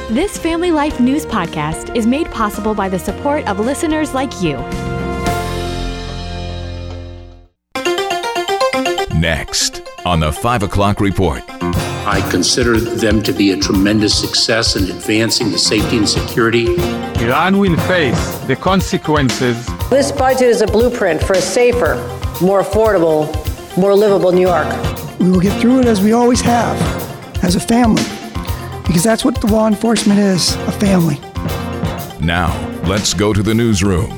This Family Life News podcast is made possible by the support of listeners like you. Next on the 5 o'clock report. I consider them to be a tremendous success in advancing the safety and security. Iran will face the consequences. This budget is a blueprint for a safer, more affordable, more livable New York. We will get through it as we always have, as a family, because that's what the law enforcement is, a family. Now, let's go to the newsroom.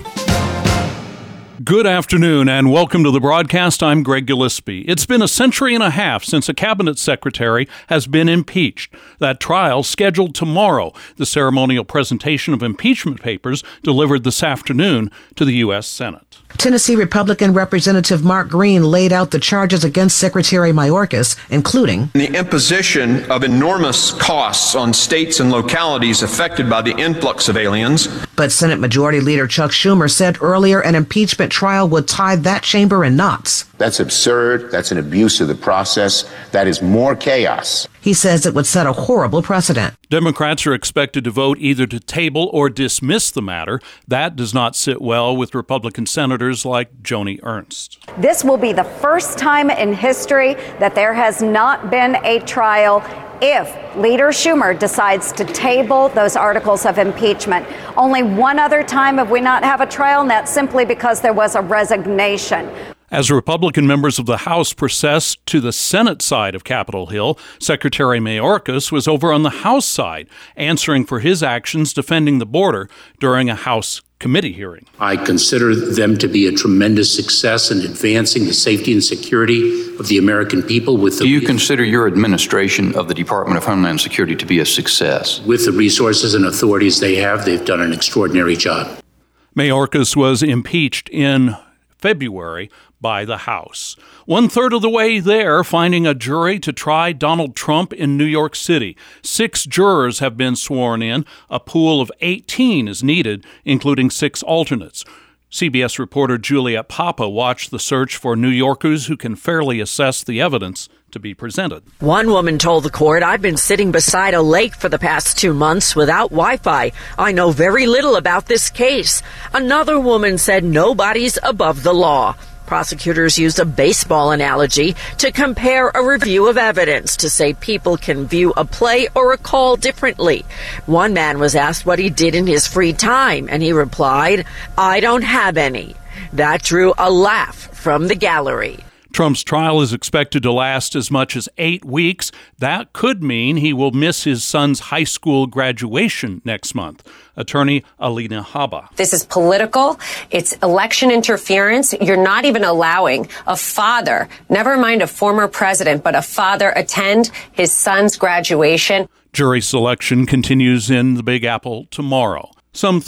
Good afternoon and welcome to the broadcast. I'm Greg Gillespie. It's been a century and a half since a cabinet secretary has been impeached. That trial scheduled tomorrow. The ceremonial presentation of impeachment papers delivered this afternoon to the U.S. Senate. Tennessee Republican Representative Mark Green laid out the charges against Secretary Mayorkas, including the imposition of enormous costs on states and localities affected by the influx of aliens. But Senate Majority Leader Chuck Schumer said earlier an impeachment trial would tie that chamber in knots. That's absurd. That's an abuse of the process. That is more chaos. He says it would set a horrible precedent. Democrats are expected to vote either to table or dismiss the matter. That does not sit well with Republican senators like Joni Ernst. This will be the first time in history that there has not been a trial if Leader Schumer decides to table those articles of impeachment. Only one other time have we not have a trial, and that's simply because there was a resignation. As Republican members of the House processed to the Senate side of Capitol Hill, Secretary Mayorkas was over on the House side, answering for his actions defending the border during a House committee hearing. I consider them to be a tremendous success in advancing the safety and security of the American people. Do you consider your administration of the Department of Homeland Security to be a success? With the resources and authorities they have, they've done an extraordinary job. Mayorkas was impeached in February by the House. 1/3 of the way there, finding a jury to try Donald Trump in New York City. 6 jurors have been sworn in. A pool of 18 is needed, including 6 alternates. CBS reporter Juliet Papa watched the search for New Yorkers who can fairly assess the evidence to be presented. One woman told the court, "I've been sitting beside a lake for the past 2 months without Wi-Fi. I know very little about this case." Another woman said nobody's above the law. Prosecutors used a baseball analogy to compare a review of evidence to say people can view a play or a call differently. One man was asked what he did in his free time, and he replied, "I don't have any." That drew a laugh from the gallery. Trump's trial is expected to last as much as 8 weeks. That could mean he will miss his son's high school graduation next month. Attorney Alina Habba. This is political. It's election interference. You're not even allowing a father, never mind a former president, but a father attend his son's graduation. Jury selection continues in the Big Apple tomorrow. Some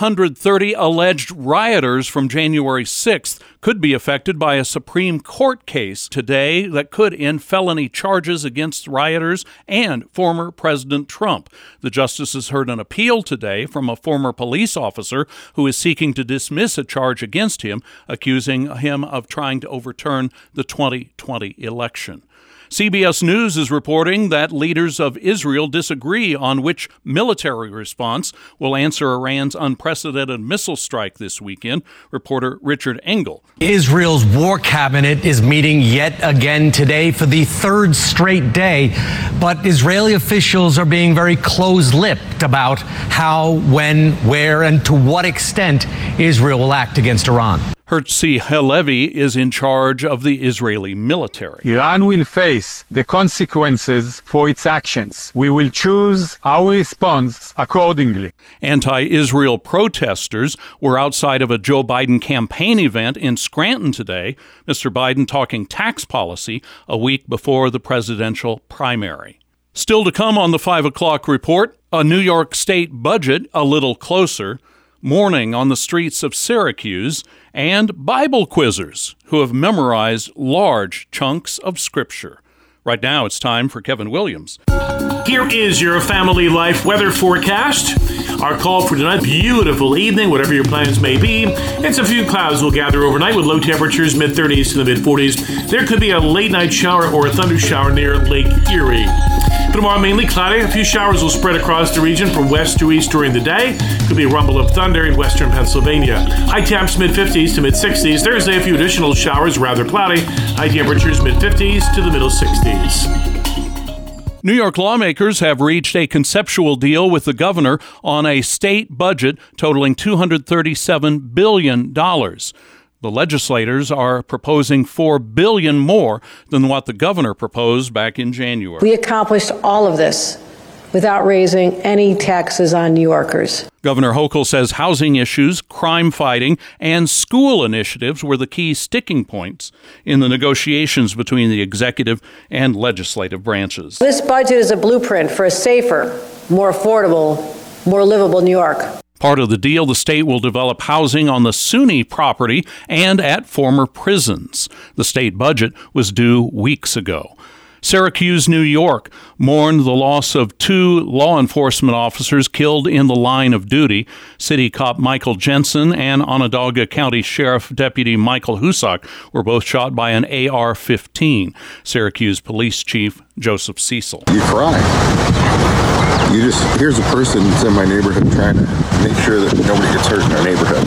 330 alleged rioters from January 6th could be affected by a Supreme Court case today that could end felony charges against rioters and former President Trump. The justices heard an appeal today from a former police officer who is seeking to dismiss a charge against him, accusing him of trying to overturn the 2020 election. CBS News is reporting that leaders of Israel disagree on which military response will answer Iran's unprecedented missile strike this weekend. Reporter Richard Engel. Israel's war cabinet is meeting yet again today for the 3rd straight day, but Israeli officials are being very close-lipped about how, when, where, and to what extent Israel will act against Iran. Herzi Halevi is in charge of the Israeli military. Iran will face the consequences for its actions. We will choose our response accordingly. Anti-Israel protesters were outside of a Joe Biden campaign event in Scranton today. Mr. Biden talking tax policy a week before the presidential primary. Still to come on the 5 o'clock report, a New York State budget a little closer, mourning on the streets of Syracuse, and Bible quizzers who have memorized large chunks of Scripture. Right now, it's time for Kevin Williams. Here is your Family Life weather forecast. Our call for tonight, beautiful evening, whatever your plans may be. It's a few clouds will gather overnight with low temperatures, mid-30s to the mid-40s. There could be a late-night shower or a thunder shower near Lake Erie. Tomorrow, mainly cloudy. A few showers will spread across the region from west to east during the day. Could be a rumble of thunder in western Pennsylvania. High temps mid-50s to mid-60s. Thursday, a few additional showers, rather cloudy. High temperatures mid-50s to the middle 60s. New York lawmakers have reached a conceptual deal with the governor on a state budget totaling $237 billion. The legislators are proposing $4 billion more than what the governor proposed back in January. We accomplished all of this without raising any taxes on New Yorkers. Governor Hochul says housing issues, crime fighting, and school initiatives were the key sticking points in the negotiations between the executive and legislative branches. This budget is a blueprint for a safer, more affordable, more livable New York. Part of the deal, the state will develop housing on the SUNY property and at former prisons. The state budget was due weeks ago. Syracuse, New York, mourned the loss of 2 law enforcement officers killed in the line of duty. City cop Michael Jensen and Onondaga County Sheriff Deputy Michael Husak were both shot by an AR-15. Syracuse Police Chief Joseph Cecil. You cry. Here's a person that's in my neighborhood trying to make sure that nobody gets hurt in our neighborhood.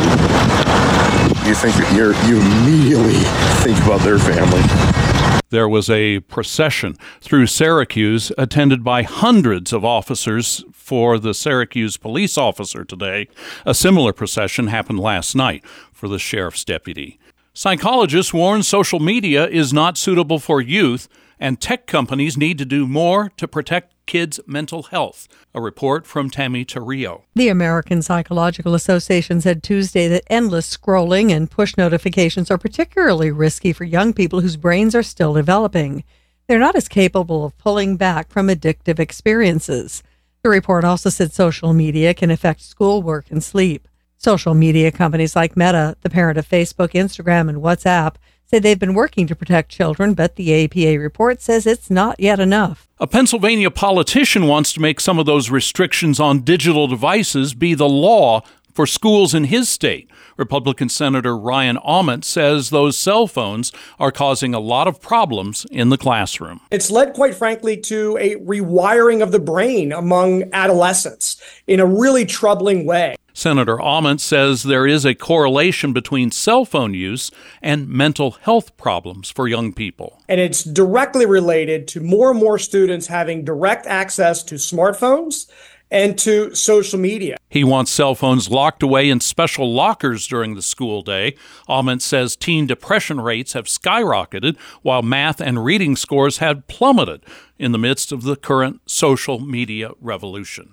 And you immediately think about their family. There was a procession through Syracuse attended by hundreds of officers for the Syracuse police officer today. A similar procession happened last night for the sheriff's deputy. Psychologists warn social media is not suitable for youth, and tech companies need to do more to protect kids' mental health. A report from Tammy Terrio. The American Psychological Association said Tuesday that endless scrolling and push notifications are particularly risky for young people whose brains are still developing. They're not as capable of pulling back from addictive experiences. The report also said social media can affect schoolwork and sleep. Social media companies like Meta, the parent of Facebook, Instagram, and WhatsApp, say they've been working to protect children, but the APA report says it's not yet enough. A Pennsylvania politician wants to make some of those restrictions on digital devices be the law for schools in his state. Republican Senator Ryan Aument says those cell phones are causing a lot of problems in the classroom. It's led, quite frankly, to a rewiring of the brain among adolescents in a really troubling way. Senator Aument says there is a correlation between cell phone use and mental health problems for young people. And it's directly related to more and more students having direct access to smartphones and to social media. He wants cell phones locked away in special lockers during the school day. Aument says teen depression rates have skyrocketed, while math and reading scores have plummeted in the midst of the current social media revolution.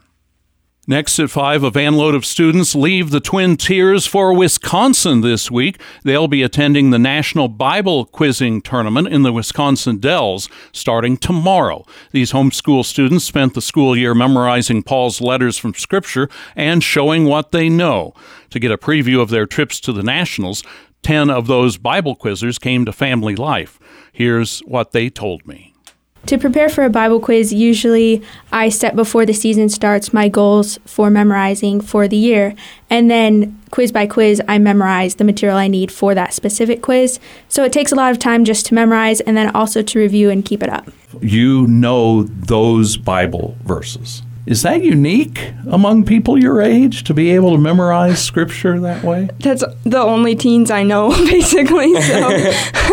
Next at 5, a van load of students leave the Twin Tiers for Wisconsin this week. They'll be attending the National Bible Quizzing Tournament in the Wisconsin Dells starting tomorrow. These homeschool students spent the school year memorizing Paul's letters from Scripture and showing what they know. To get a preview of their trips to the Nationals, 10 of those Bible quizzers came to Family Life. Here's what they told me. To prepare for a Bible quiz, usually I set before the season starts my goals for memorizing for the year. And then quiz by quiz, I memorize the material I need for that specific quiz. So it takes a lot of time just to memorize and then also to review and keep it up. You know those Bible verses. Is that unique among people your age to be able to memorize Scripture that way? That's the only teens I know, basically. So.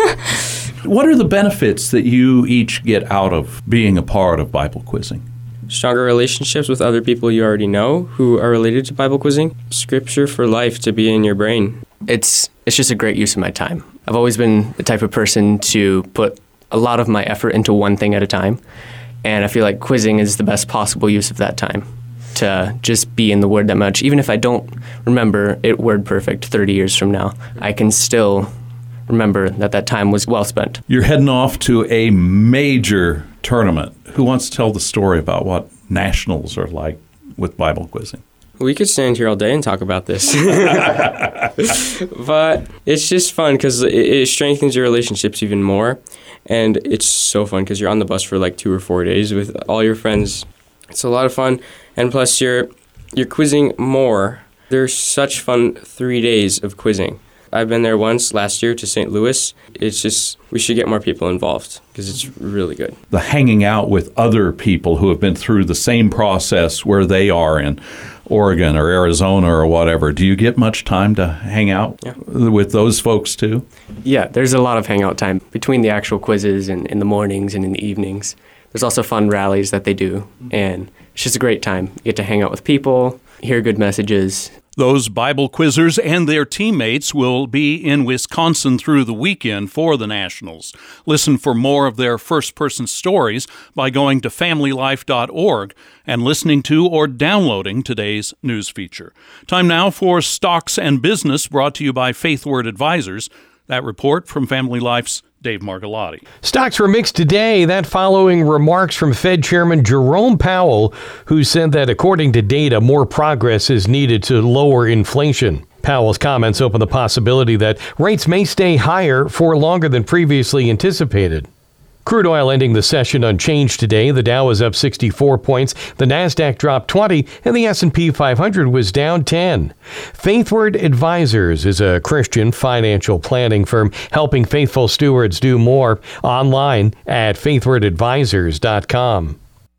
What are the benefits that you each get out of being a part of Bible quizzing? Stronger relationships with other people you already know who are related to Bible quizzing. Scripture for life to be in your brain. It's just a great use of my time. I've always been the type of person to put a lot of my effort into one thing at a time. And I feel like quizzing is the best possible use of that time, to just be in the Word that much. Even if I don't remember it word perfect 30 years from now, I can still remember that time was well spent. You're heading off to a major tournament. Who wants to tell the story about what nationals are like with Bible quizzing? We could stand here all day and talk about this. But it's just fun because it strengthens your relationships even more. And it's so fun because you're on the bus for like 2 or 4 days with all your friends. It's a lot of fun. And plus you're You're quizzing more. There's such fun 3 days of quizzing. I've been there once last year to St. Louis. It's just, we should get more people involved because it's really good. The hanging out with other people who have been through the same process where they are in Oregon or Arizona or whatever. Do you get much time to hang out with those folks too? Yeah, there's a lot of hangout time between the actual quizzes and in the mornings and in the evenings. There's also fun rallies that they do, and it's just a great time. You get to hang out with people, hear good messages. Those Bible quizzers and their teammates will be in Wisconsin through the weekend for the Nationals. Listen for more of their first-person stories by going to familylife.org and listening to or downloading today's news feature. Time now for Stocks and Business, brought to you by FaithWord Advisors. That report from Family Life's Dave Margolotti. Stocks were mixed today, that following remarks from Fed Chairman Jerome Powell, who said that according to data, more progress is needed to lower inflation. Powell's comments open the possibility that rates may stay higher for longer than previously anticipated. Crude oil ending the session unchanged today. The Dow was up 64 points, the Nasdaq dropped 20, and the S&P 500 was down 10. FaithWord Advisors is a Christian financial planning firm helping faithful stewards do more. Online at faithwordadvisors.com.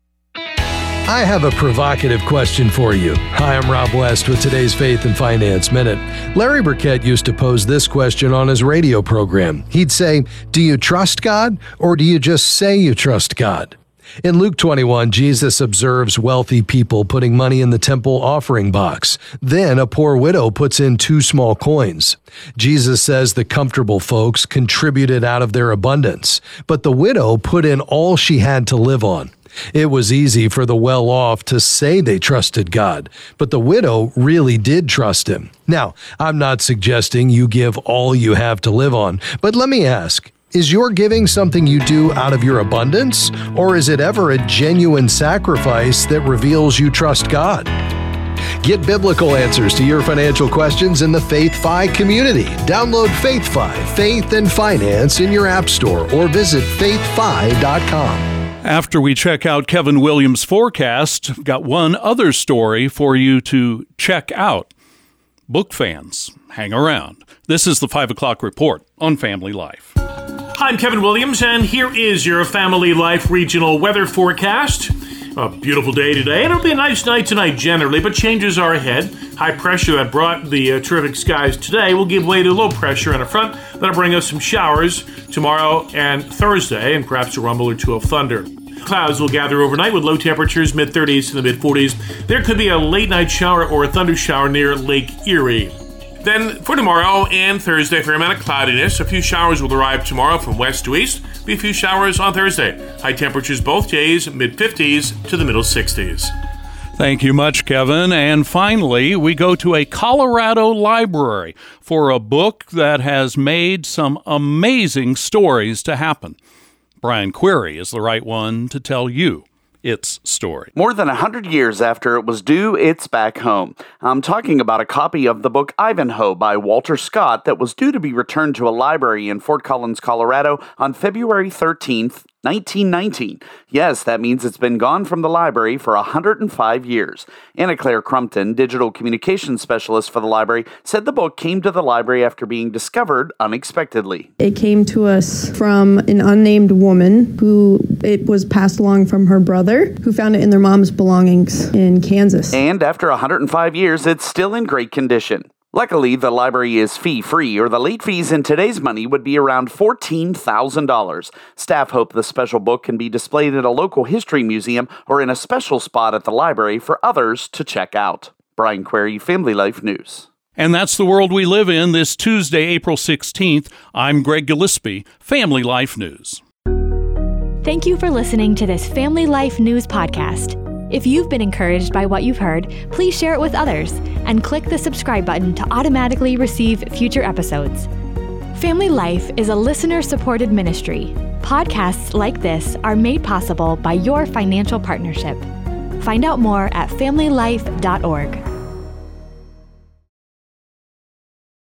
I have a provocative question for you. Hi, I'm Rob West with today's Faith and Finance Minute. Larry Burkett used to pose this question on his radio program. He'd say, do you trust God or do you just say you trust God? In Luke 21, Jesus observes wealthy people putting money in the temple offering box. Then a poor widow puts in 2 small coins. Jesus says the comfortable folks contributed out of their abundance, but the widow put in all she had to live on. It was easy for the well-off to say they trusted God, but the widow really did trust him. Now, I'm not suggesting you give all you have to live on, but let me ask, is your giving something you do out of your abundance, or is it ever a genuine sacrifice that reveals you trust God? Get biblical answers to your financial questions in the FaithFi community. Download FaithFi, Faith and Finance in your app store or visit faithfi.com. After we check out Kevin Williams' forecast, I've got one other story for you to check out. Book fans, hang around. This is the 5 o'clock report on Family Life. I'm Kevin Williams, and here is your Family Life regional weather forecast. A beautiful day today, and it'll be a nice night tonight generally, but changes are ahead. High pressure that brought the terrific skies today will give way to low pressure in a front that'll bring us some showers tomorrow and Thursday, and perhaps a rumble or two of thunder. Clouds will gather overnight with low temperatures mid-30s to the mid-40s. There could be a late night shower or a thunder shower near Lake Erie. Then for tomorrow and Thursday, a fair amount of cloudiness. A few showers will arrive tomorrow from west to east. Be a few showers on Thursday. High temperatures both days, mid-50s to the middle 60s. Thank you much, Kevin. And finally, we go to a Colorado library for a book that has made some amazing stories to happen. Brian Query is the right one to tell you its story. More than 100 years after it was due, it's back home. I'm talking about a copy of the book Ivanhoe by Walter Scott that was due to be returned to a library in Fort Collins, Colorado on February 13th, 1919. Yes, that means it's been gone from the library for 105 years. Anna Claire Crumpton, digital communications specialist for the library, said the book came to the library after being discovered unexpectedly. It came to us from an unnamed woman who it was passed along from her brother, who found it in their mom's belongings in Kansas. And after 105 years, it's still in great condition. Luckily, the library is fee-free, or the late fees in today's money would be around $14,000. Staff hope the special book can be displayed at a local history museum or in a special spot at the library for others to check out. Brian Query, Family Life News. And that's the world we live in this Tuesday, April 16th. I'm Greg Gillespie, Family Life News. Thank you for listening to this Family Life News podcast. If you've been encouraged by what you've heard, please share it with others and click the subscribe button to automatically receive future episodes. Family Life is a listener-supported ministry. Podcasts like this are made possible by your financial partnership. Find out more at familylife.org.